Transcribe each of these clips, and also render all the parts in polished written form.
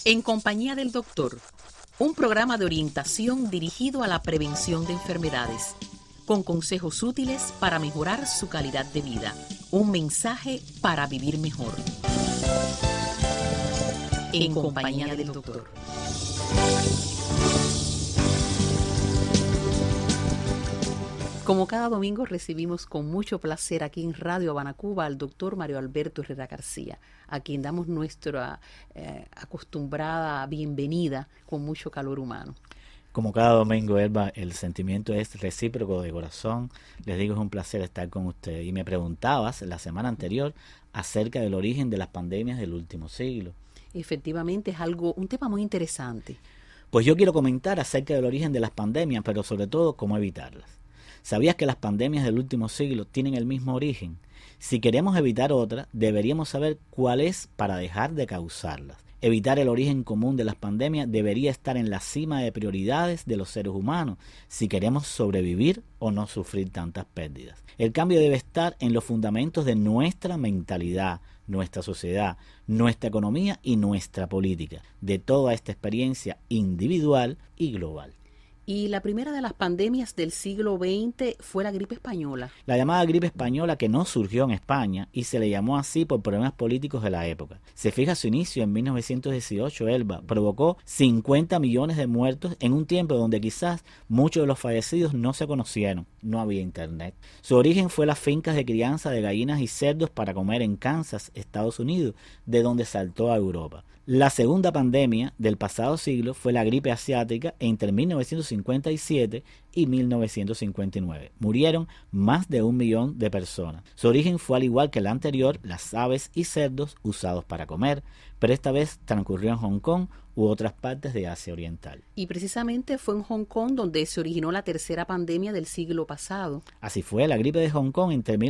En compañía del doctor, un programa de orientación dirigido a la prevención de enfermedades, con consejos útiles para mejorar su calidad de vida. Un mensaje para vivir mejor. En compañía del doctor. Como cada domingo recibimos con mucho placer aquí en Radio Habana Cuba al doctor Mario Alberto Herrera García, a quien damos nuestra acostumbrada bienvenida con mucho calor humano. Como cada domingo, Elba, el sentimiento es recíproco de corazón. Les digo, es un placer estar con ustedes. Y me preguntabas la semana anterior acerca del origen de las pandemias del último siglo. Efectivamente, es un tema muy interesante. Pues yo quiero comentar acerca del origen de las pandemias, pero sobre todo cómo evitarlas. ¿Sabías que las pandemias del último siglo tienen el mismo origen? Si queremos evitar otra, deberíamos saber cuál es para dejar de causarlas. Evitar el origen común de las pandemias debería estar en la cima de prioridades de los seres humanos si queremos sobrevivir o no sufrir tantas pérdidas. El cambio debe estar en los fundamentos de nuestra mentalidad, nuestra sociedad, nuestra economía y nuestra política, de toda esta experiencia individual y global. Y la primera de las pandemias del siglo XX fue la gripe española. La llamada gripe española, que no surgió en España y se le llamó así por problemas políticos de la época. Se fija su inicio en 1918, Elba, provocó 50 millones de muertos en un tiempo donde quizás muchos de los fallecidos no se conocieron, no había internet. Su origen fue las fincas de crianza de gallinas y cerdos para comer en Kansas, Estados Unidos, de donde saltó a Europa. La segunda pandemia del pasado siglo fue la gripe asiática entre 1957 y 1959. Murieron más de 1 millón de personas. Su origen fue al igual que la anterior, las aves y cerdos usados para comer, pero esta vez transcurrió en Hong Kong u otras partes de Asia Oriental. Y precisamente fue en Hong Kong donde se originó la tercera pandemia del siglo pasado. Así fue, la gripe de Hong Kong entre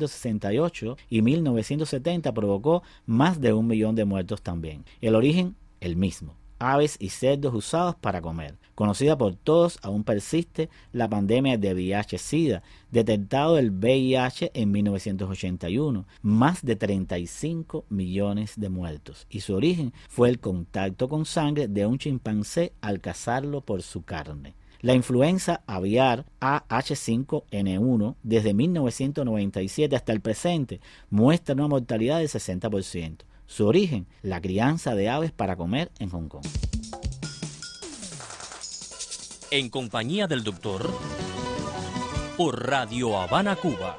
1968 y 1970 provocó más de 1 millón de muertos también. El origen, el mismo. Aves y cerdos usados para comer. Conocida por todos, aún persiste la pandemia de VIH-Sida, detectado el VIH en 1981, más de 35 millones de muertos, y su origen fue el contacto con sangre de un chimpancé al cazarlo por su carne. La influenza aviar AH5N1 desde 1997 hasta el presente muestra una mortalidad del 60%. Su origen, la crianza de aves para comer en Hong Kong. En compañía del doctor, por Radio Habana Cuba.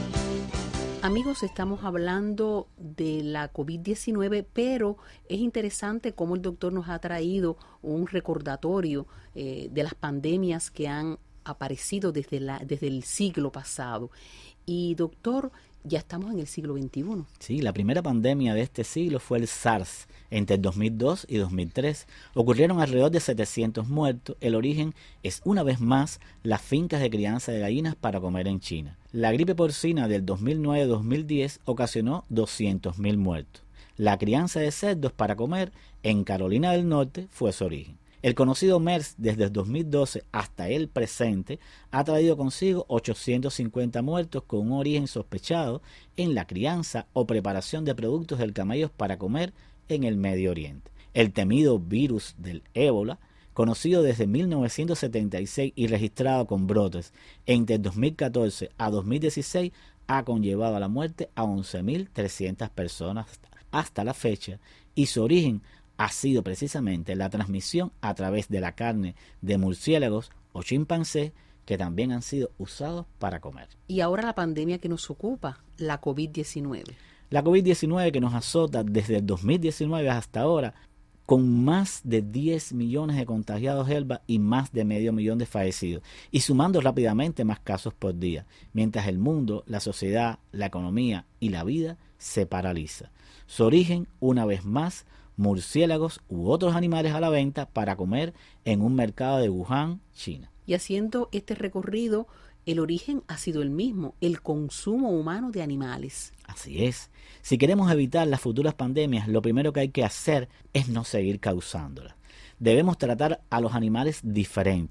Amigos, estamos hablando de la COVID-19, pero es interesante cómo el doctor nos ha traído un recordatorio de las pandemias que han aparecido desde el siglo pasado. Y doctor, ya estamos en el siglo XXI. Sí, la primera pandemia de este siglo fue el SARS, entre el 2002 y 2003. Ocurrieron alrededor de 700 muertos. El origen es, una vez más, las fincas de crianza de gallinas para comer en China. La gripe porcina del 2009-2010 ocasionó 200.000 muertos. La crianza de cerdos para comer en Carolina del Norte fue su origen. El conocido MERS desde el 2012 hasta el presente ha traído consigo 850 muertos con un origen sospechado en la crianza o preparación de productos del camello para comer en el Medio Oriente. El temido virus del ébola, conocido desde 1976 y registrado con brotes entre 2014 a 2016, ha conllevado a la muerte a 11.300 personas hasta la fecha, y su origen ha sido precisamente la transmisión a través de la carne de murciélagos o chimpancés que también han sido usados para comer. Y ahora la pandemia que nos ocupa, la COVID-19. La COVID-19 que nos azota desde el 2019 hasta ahora, con más de 10 millones de contagiados, Elba, y más de medio millón de fallecidos, y sumando rápidamente más casos por día, mientras el mundo, la sociedad, la economía y la vida se paraliza. Su origen, una vez más, murciélagos u otros animales a la venta para comer en un mercado de Wuhan, China. Y haciendo este recorrido, el origen ha sido el mismo, el consumo humano de animales. Así es. Si queremos evitar las futuras pandemias, lo primero que hay que hacer es no seguir causándolas. Debemos tratar a los animales diferentes,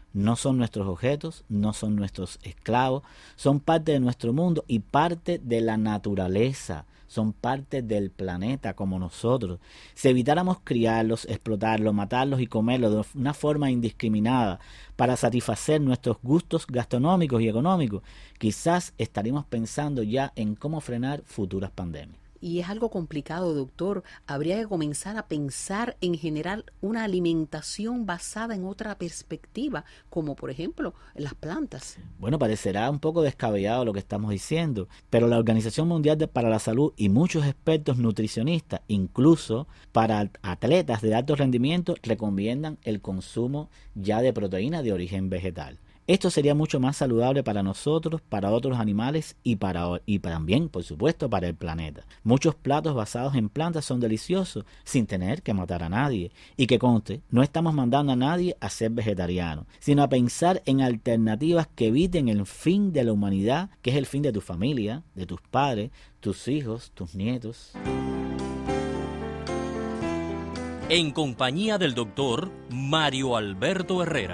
no son nuestros objetos, no son nuestros esclavos, son parte de nuestro mundo y parte de la naturaleza, son parte del planeta como nosotros. Si evitáramos criarlos, explotarlos, matarlos y comerlos de una forma indiscriminada para satisfacer nuestros gustos gastronómicos y económicos, quizás estaríamos pensando ya en cómo frenar futuras pandemias. Y es algo complicado, doctor. Habría que comenzar a pensar en generar una alimentación basada en otra perspectiva, como por ejemplo las plantas. Bueno, parecerá un poco descabellado lo que estamos diciendo, pero la Organización Mundial para la Salud y muchos expertos nutricionistas, incluso para atletas de alto rendimiento, recomiendan el consumo ya de proteína de origen vegetal. Esto sería mucho más saludable para nosotros, para otros animales y también, por supuesto, para el planeta. Muchos platos basados en plantas son deliciosos sin tener que matar a nadie. Y que conste, no estamos mandando a nadie a ser vegetariano, sino a pensar en alternativas que eviten el fin de la humanidad, que es el fin de tu familia, de tus padres, tus hijos, tus nietos. En compañía del doctor Mario Alberto Herrera.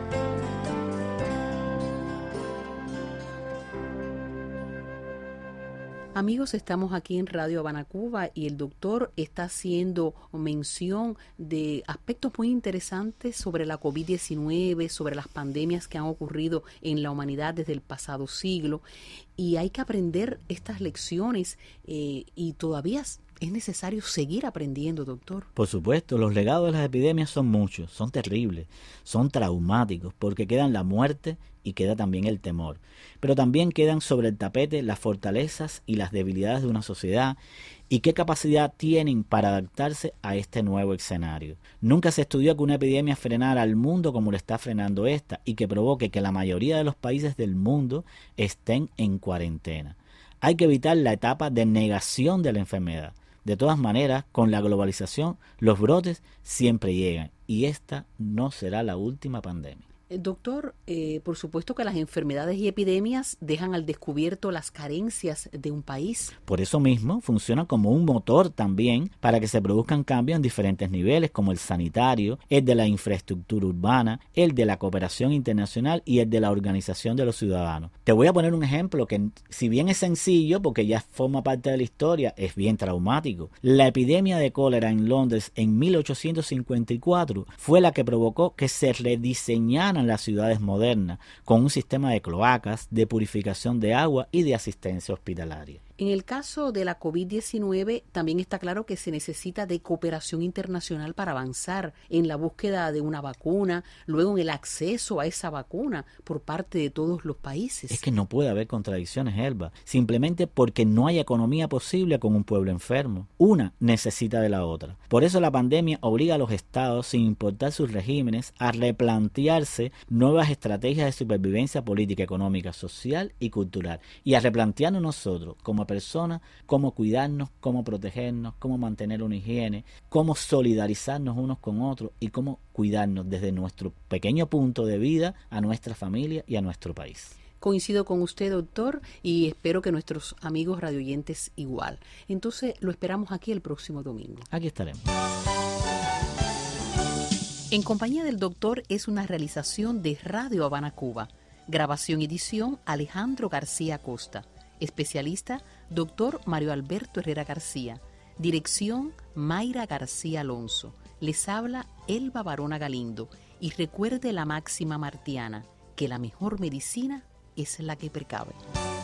Amigos, estamos aquí en Radio Habana Cuba y el doctor está haciendo mención de aspectos muy interesantes sobre la COVID-19, sobre las pandemias que han ocurrido en la humanidad desde el pasado siglo, y hay que aprender estas lecciones y todavía es necesario seguir aprendiendo, doctor. Por supuesto, los legados de las epidemias son muchos, son terribles, son traumáticos, porque quedan la muerte y queda también el temor. Pero también quedan sobre el tapete las fortalezas y las debilidades de una sociedad y qué capacidad tienen para adaptarse a este nuevo escenario. Nunca se estudió que una epidemia frenara al mundo como lo está frenando esta y que provoque que la mayoría de los países del mundo estén en cuarentena. Hay que evitar la etapa de negación de la enfermedad. De todas maneras, con la globalización, los brotes siempre llegan y esta no será la última pandemia. Doctor, por supuesto que las enfermedades y epidemias dejan al descubierto las carencias de un país. Por eso mismo funciona como un motor también para que se produzcan cambios en diferentes niveles, como el sanitario, el de la infraestructura urbana, el de la cooperación internacional y el de la organización de los ciudadanos. Te voy a poner un ejemplo que, si bien es sencillo porque ya forma parte de la historia, es bien traumático. La epidemia de cólera en Londres en 1854 fue la que provocó que se rediseñaran las ciudades modernas con un sistema de cloacas, de purificación de agua y de asistencia hospitalaria. En el caso de la COVID-19 también está claro que se necesita de cooperación internacional para avanzar en la búsqueda de una vacuna, luego en el acceso a esa vacuna por parte de todos los países. Es que no puede haber contradicciones, Elba, simplemente porque no hay economía posible con un pueblo enfermo. Una necesita de la otra. Por eso la pandemia obliga a los estados, sin importar sus regímenes, a replantearse nuevas estrategias de supervivencia política, económica, social y cultural, y a replantearnos nosotros como personas, cómo cuidarnos, cómo protegernos, cómo mantener una higiene, cómo solidarizarnos unos con otros y cómo cuidarnos desde nuestro pequeño punto de vida a nuestra familia y a nuestro país. Coincido con usted, doctor, y espero que nuestros amigos radioyentes igual. Entonces, lo esperamos aquí el próximo domingo. Aquí estaremos. En compañía del doctor es una realización de Radio Habana Cuba. Grabación y edición Alejandro García Costa. Especialista, doctor Mario Alberto Herrera García. Dirección, Mayra García Alonso. Les habla Elba Barona Galindo. Y recuerde la máxima martiana, que la mejor medicina es la que precave.